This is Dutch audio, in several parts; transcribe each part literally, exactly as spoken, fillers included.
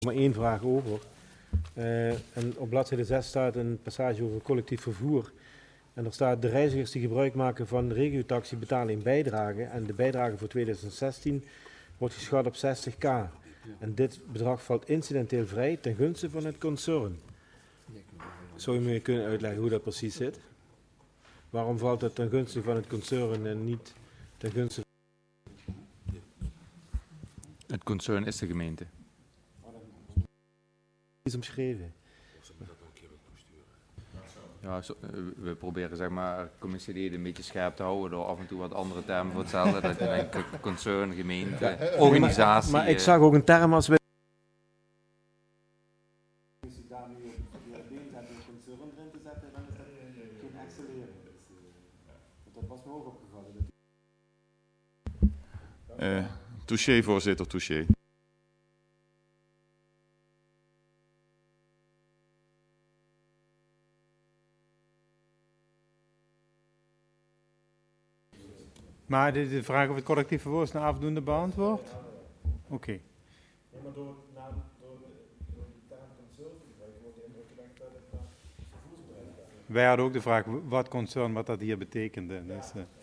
maar één vraag over. Uh, en op bladzijde zes staat een passage over collectief vervoer. En er staat: de reizigers die gebruik maken van de regiotaxi betalen een bijdrage. En de bijdrage voor tweeduizend zestien wordt geschat op zestig k. En dit bedrag valt incidenteel vrij ten gunste van het concern. Zou je me kunnen uitleggen hoe dat precies zit? Waarom valt het ten gunste van het concern en niet ten gunste van... Het concern is de gemeente. Is omschreven. Ja, zo, we proberen zeg maar commissieleden een beetje scherp te houden door af en toe wat andere termen voor hetzelfde. Dat je denkt concern, gemeente, ja, organisatie. Maar, maar ik zag ook een term als we... Als je daar nu op de concern erin te zetten, dan is dat geen accelereren. Dat was me ook opgevallen. Uh, touché, voorzitter, touché. Maar de, de vraag of het collectief vervoer is na afdoende beantwoord? Oké. Okay. Ja, maar door, na, door, de, door de term concern te gebruiken wordt de indruk gewekt dat het naar vervoersbedrijf gaat. Wij hadden ook de vraag wat concern, wat dat hier betekende. Dus, uh,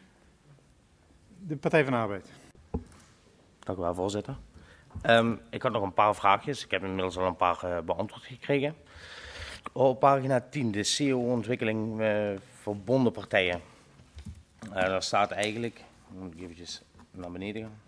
de Partij van de Arbeid. Dank u wel, voorzitter. Um, ik had nog een paar vraagjes. Ik heb inmiddels al een paar uh, beantwoord gekregen. Op pagina tien, de C O-ontwikkeling uh, verbonden partijen. Uh, daar staat eigenlijk, moet ik eventjes naar beneden gaan,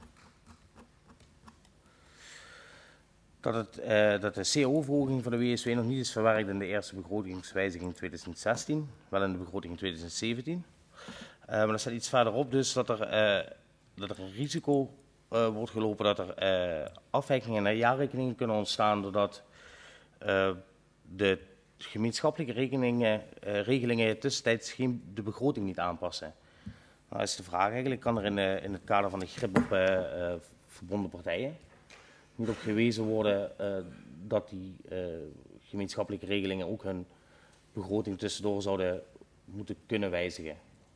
dat, het, uh, dat de C O-verhoging van de W S W nog niet is verwerkt in de eerste begrotingswijziging tweeduizend zestien, wel in de begroting tweeduizend zeventien. Uh, maar er staat iets verderop dus dat er, uh, dat er een risico uh, wordt gelopen dat er uh, afwijkingen naar jaarrekeningen kunnen ontstaan doordat uh, de gemeenschappelijke rekeningen, uh, regelingen tussentijds geen, de begroting niet aanpassen. Nou is de vraag eigenlijk, kan er in, uh, in het kader van de grip op uh, uh, verbonden partijen niet op gewezen worden uh, dat die uh, gemeenschappelijke regelingen ook hun begroting tussendoor zouden moeten kunnen wijzigen?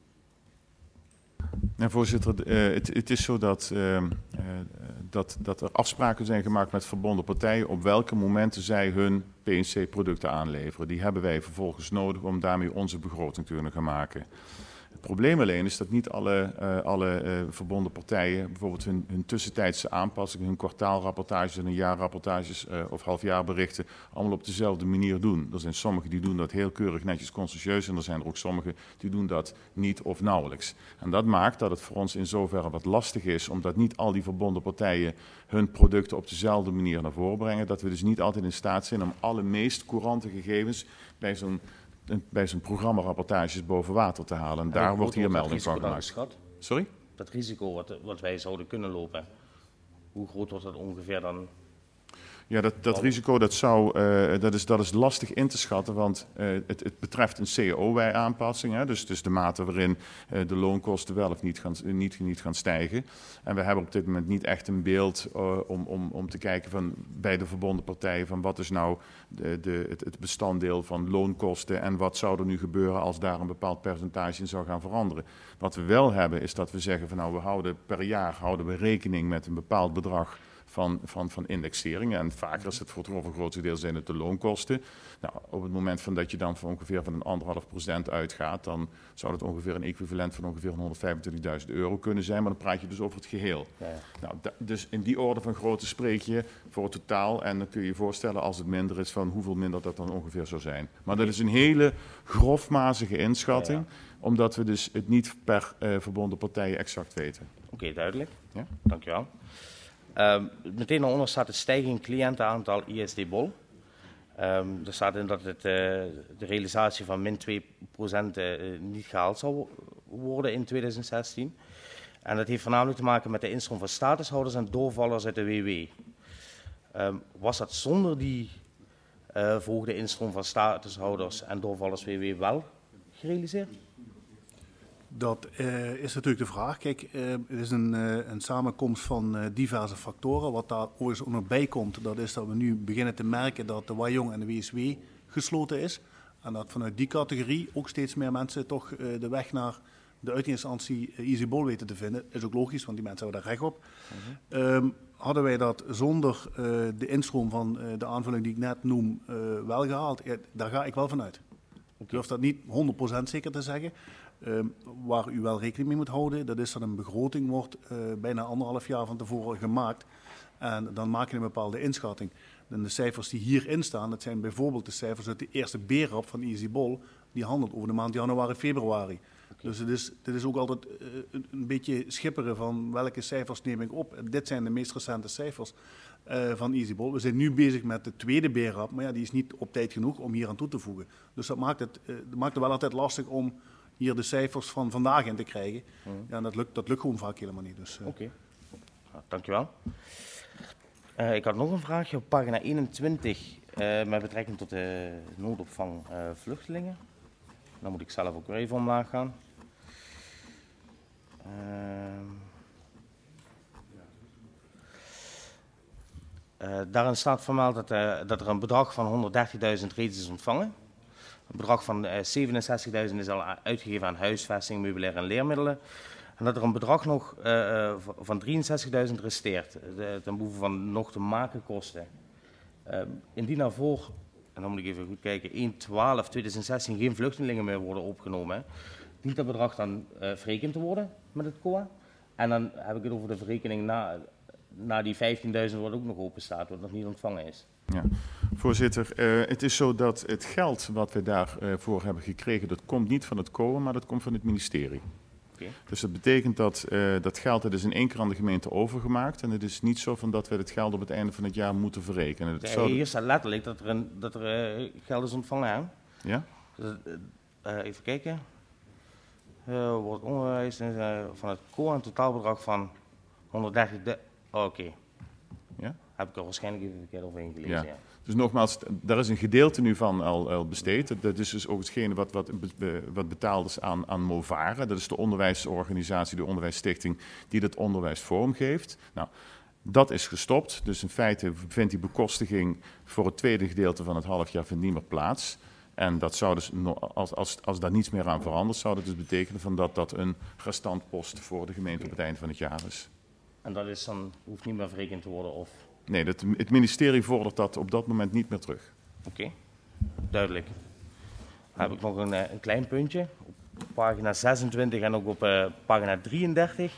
Ja, voorzitter, uh, het, het is zo dat, uh, uh, dat, dat er afspraken zijn gemaakt met verbonden partijen op welke momenten zij hun P en C-producten aanleveren. Die hebben wij vervolgens nodig om daarmee onze begroting te kunnen gaan maken. Het probleem alleen is dat niet alle, uh, alle uh, verbonden partijen bijvoorbeeld hun, hun tussentijdse aanpassingen, hun kwartaalrapportages en hun jaarrapportages uh, of halfjaarberichten allemaal op dezelfde manier doen. Er zijn sommigen die doen dat heel keurig, netjes, consciëntieus en er zijn er ook sommigen die doen dat niet of nauwelijks. En dat maakt dat het voor ons in zoverre wat lastig is, omdat niet al die verbonden partijen hun producten op dezelfde manier naar voren brengen, dat we dus niet altijd in staat zijn om alle meest courante gegevens bij zo'n bij zijn programmarapportages boven water te halen. En, en daar wordt hier melding van gemaakt. Sorry? Dat risico wat, wat wij zouden kunnen lopen, hoe groot wordt dat ongeveer dan? Ja, dat, dat risico dat zou, uh, dat is, dat is lastig in te schatten, want uh, het, het betreft een C O I-aanpassing. Hè, dus, dus de mate waarin uh, de loonkosten wel of niet gaan, niet, niet gaan stijgen. En we hebben op dit moment niet echt een beeld uh, om, om, om te kijken van, bij de verbonden partijen van wat is nou de, de, het, het bestanddeel van loonkosten en wat zou er nu gebeuren als daar een bepaald percentage in zou gaan veranderen. Wat we wel hebben is dat we zeggen van nou we houden per jaar houden we rekening met een bepaald bedrag Van, van, van indexeringen. En vaak is het voor het overgrootste deel zijn het de loonkosten. Nou, op het moment van dat je dan van ongeveer van een anderhalf procent uitgaat, dan zou het ongeveer een equivalent van ongeveer honderdvijfentwintigduizend euro kunnen zijn. Maar dan praat je dus over het geheel. Ja, ja. Nou, da, dus in die orde van grootte spreek je voor het totaal. En dan kun je je voorstellen als het minder is van hoeveel minder dat dan ongeveer zou zijn. Maar dat is een hele grofmazige inschatting. Ja, ja. Omdat we dus het niet per uh, verbonden partijen exact weten. Oké, okay, duidelijk. Ja? Dank je wel. Uh, meteen daaronder staat de stijging cliëntenaantal I S D-Bol. Um, er staat in dat het, uh, de realisatie van min twee procent uh, niet gehaald zal worden in tweeduizend zestien. En dat heeft voornamelijk te maken met de instroom van statushouders en doorvallers uit de W W. Um, was dat zonder die uh, verhoogde instroom van statushouders en doorvallers W W wel gerealiseerd? Dat uh, is natuurlijk de vraag. Kijk, uh, het is een, uh, een samenkomst van uh, diverse factoren. Wat daar overigens ook nog bij komt, dat is dat we nu beginnen te merken dat de Wajong en de W S W gesloten is. En dat vanuit die categorie ook steeds meer mensen toch uh, de weg naar de uitgangsinstantie uh, I S D-Bol weten te vinden. Is ook logisch, want die mensen hebben daar recht op. Uh-huh. Um, hadden wij dat zonder uh, de instroom van uh, de aanvulling die ik net noem uh, wel gehaald. Ja, daar ga ik wel vanuit. Ik durf dat niet honderd procent zeker te zeggen. Uh, waar u wel rekening mee moet houden, dat is dat een begroting wordt uh, bijna anderhalf jaar van tevoren gemaakt. En dan maak je een bepaalde inschatting. En de cijfers die hierin staan, dat zijn bijvoorbeeld de cijfers uit de eerste B-rap van EasyBol. Die handelt over de maand januari, februari. Okay. Dus het is, dit is ook altijd uh, een, een beetje schipperen van welke cijfers neem ik op. En dit zijn de meest recente cijfers uh, van EasyBol. We zijn nu bezig met de tweede B-rap, maar ja, die is niet op tijd genoeg om hier aan toe te voegen. Dus dat maakt het, uh, dat maakt het wel altijd lastig om hier de cijfers van vandaag in te krijgen. Mm. Ja, en dat lukt, dat lukt gewoon vaak helemaal niet. Dus, uh. Oké, okay. Nou, dankjewel. Uh, ik had nog een vraagje op pagina eenentwintig uh, met betrekking tot de noodopvang uh, vluchtelingen. Dan moet ik zelf ook weer even omlaag gaan. Uh, uh, daarin staat vermeld dat, uh, dat er een bedrag van honderddertigduizend reeds is ontvangen. Een bedrag van uh, zevenenzestigduizend is al uitgegeven aan huisvesting, meubilair en leermiddelen. En dat er een bedrag nog uh, van drieënzestigduizend resteert, de, ten behoeve van nog te maken kosten. Uh, indien daarvoor, en dan moet ik even goed kijken, één twaalf tweeduizend zestien geen vluchtelingen meer worden opgenomen, dient dat bedrag dan uh, verrekend te worden met het C O A. En dan heb ik het over de verrekening na, na die vijftienduizend wat ook nog open staat, wat nog niet ontvangen is. Ja, voorzitter, uh, het is zo dat het geld wat we daarvoor uh, hebben gekregen, dat komt niet van het C O A, maar dat komt van het ministerie. Okay. Dus dat betekent dat uh, dat geld dat is in één keer aan de gemeente overgemaakt. En het is niet zo van dat we het geld op het einde van het jaar moeten verrekenen. Ja, hier staat letterlijk dat er, een, dat er uh, geld is ontvangen. Hè? Ja? Dus, uh, even kijken. Uh, wordt onderwijs uh, van het C O A een totaalbedrag van honderddertig. Oh, oké. Okay. Ja? Heb ik er waarschijnlijk even verkeerd over ingelezen. Ja. Ja. Dus nogmaals, daar is een gedeelte nu van al, al besteed. Dat is dus ook hetgene wat, wat, wat betaald is aan, aan Movare. Dat is de onderwijsorganisatie, de onderwijsstichting, die dat onderwijs vormgeeft. Nou, dat is gestopt. Dus in feite vindt die bekostiging voor het tweede gedeelte van het halfjaar vindt niet meer plaats. En dat zou dus, als, als, als daar niets meer aan verandert, zou dat dus betekenen van dat dat een restantpost voor de gemeente op het eind van het jaar is. En dat is dan, hoeft niet meer verrekend te worden? Of? Nee, dat, het ministerie vordert dat op dat moment niet meer terug. Oké, okay. Duidelijk. Dan heb ik nog een, een klein puntje. Op pagina zesentwintig en ook op uh, pagina drieëndertig.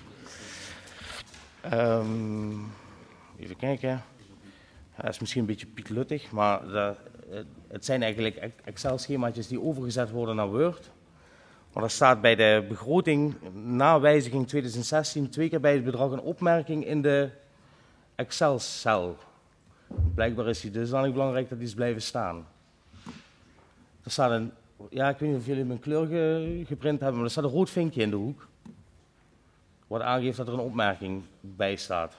Um, even kijken. Dat is misschien een beetje pietluttig, maar dat, het zijn eigenlijk Excel-schemaatjes die overgezet worden naar Word. Maar er staat bij de begroting na wijziging tweeduizend zestien twee keer bij het bedrag een opmerking in de Excel-cel. Blijkbaar is die dusdanig belangrijk dat die is blijven staan. Er staat een, ja, ik weet niet of jullie mijn kleur ge, geprint hebben, maar er staat een rood vinkje in de hoek. Wat aangeeft dat er een opmerking bij staat.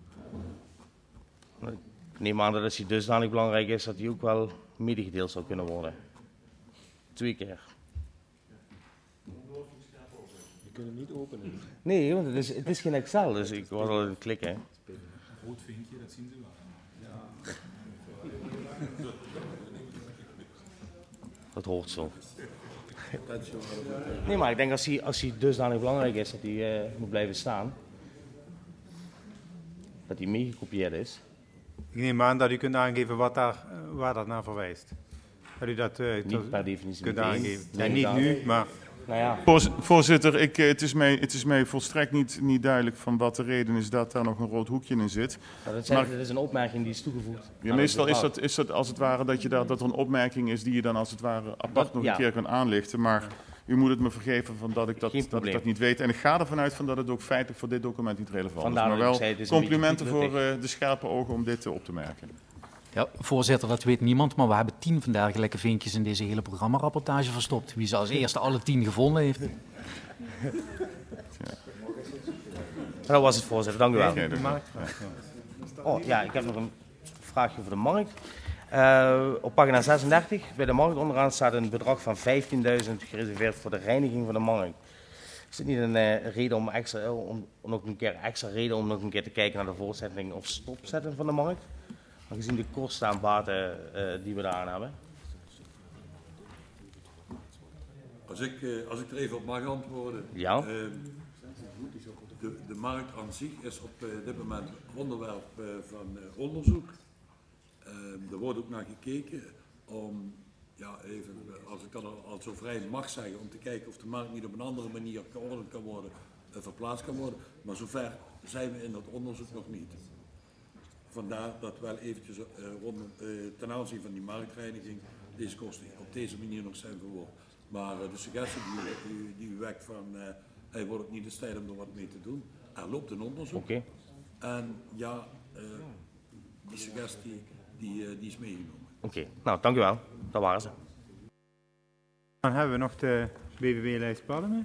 Ik neem aan dat als die dusdanig belangrijk is, dat die ook wel medegedeeld zou kunnen worden. Twee keer. Je kunt hem niet openen. Nee, want het is, het is geen Excel, dus ik was al aan het klikken. Een rood vinkje, dat zien ze wel. Ja. Dat hoort zo. Nee, maar ik denk als hij, als hij dusdanig belangrijk is dat hij uh, moet blijven staan. Dat hij meegekopieerd is. Ik neem aan dat u kunt aangeven wat daar, waar dat naar verwijst. Dat u dat uh, niet per definitie kunt meteen. aangeven. Nee, niet nu, maar... Nou ja. Voorzitter, ik, het, is mij, het is mij volstrekt niet, niet duidelijk van wat de reden is dat daar nog een rood hoekje in zit. Nou, dat, zijn, maar, dat is een opmerking die is toegevoegd. Ja, meestal is dat, is dat als het ware dat, je daar, dat er een opmerking is die je dan als het ware apart dat, nog ja. een keer kan aanlichten. Maar ja. u moet het me vergeven van dat, ik dat, dat ik dat niet weet. En ik ga ervan uit van dat het ook feitelijk voor dit document niet relevant Vandaar is. Maar wel zei, complimenten voor uh, de scherpe ogen om dit uh, op te merken. Ja, voorzitter, dat weet niemand, maar we hebben tien van dergelijke vinkjes in deze hele programmarapportage verstopt. Wie ze als eerste alle tien gevonden heeft. Ja. Dat was het, voorzitter. Dank u wel. Nee, ja. Oh ja, ik heb nog een vraagje over de markt. Uh, op pagina zesendertig, bij de markt onderaan staat een bedrag van vijftienduizend gereserveerd voor de reiniging van de markt. Is het niet een uh, reden om, extra, om, om nog een keer extra reden om nog een keer te kijken naar de voortzetting of stopzetten van de markt? Gezien de kosten aan baten uh, die we daaraan hebben. Als ik, uh, als ik er even op mag antwoorden. Ja. Uh, de, de markt aan zich is op uh, dit moment onderwerp uh, van uh, onderzoek. Uh, er wordt ook naar gekeken om, ja, even, als ik dat al, al zo vrij mag zeggen, om te kijken of de markt niet op een andere manier geordend kan worden, uh, verplaatst kan worden. Maar zover zijn we in dat onderzoek nog niet. Vandaar dat wel eventjes uh, rond, uh, ten aanzien van die marktreiniging deze kosten op deze manier nog zijn verwoord. Maar uh, de suggestie die, die, die u wekt van uh, hij wordt ook niet de tijd om er wat mee te doen. Er loopt een onderzoek. Okay. En ja, uh, die suggestie die, uh, die is meegenomen. Oké, okay. Nou dank u wel. Dat waren ze. Dan hebben we nog de B V W-lijst Padden.